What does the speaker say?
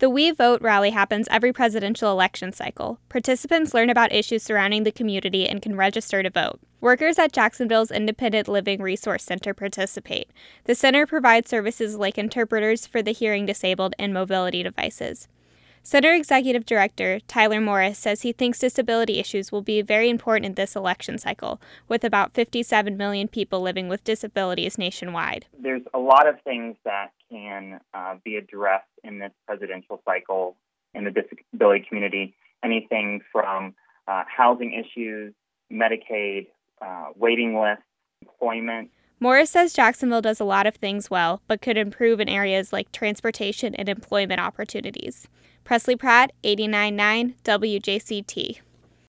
The We Vote rally happens every presidential election cycle. Participants learn about issues surrounding the community and can register to vote. Workers at Jacksonville's Independent Living Resource Center participate. The center provides services like interpreters for the hearing disabled and mobility devices. Center Executive Director Tyler Morris says he thinks disability issues will be very important in this election cycle, with about 57 million people living with disabilities nationwide. There's a lot of things that can be addressed in this presidential cycle in the disability community. Anything from housing issues, Medicaid, waiting lists, employment. Morris says Jacksonville does a lot of things well, but could improve in areas like transportation and employment opportunities. Presley Pratt, 89.9 WJCT.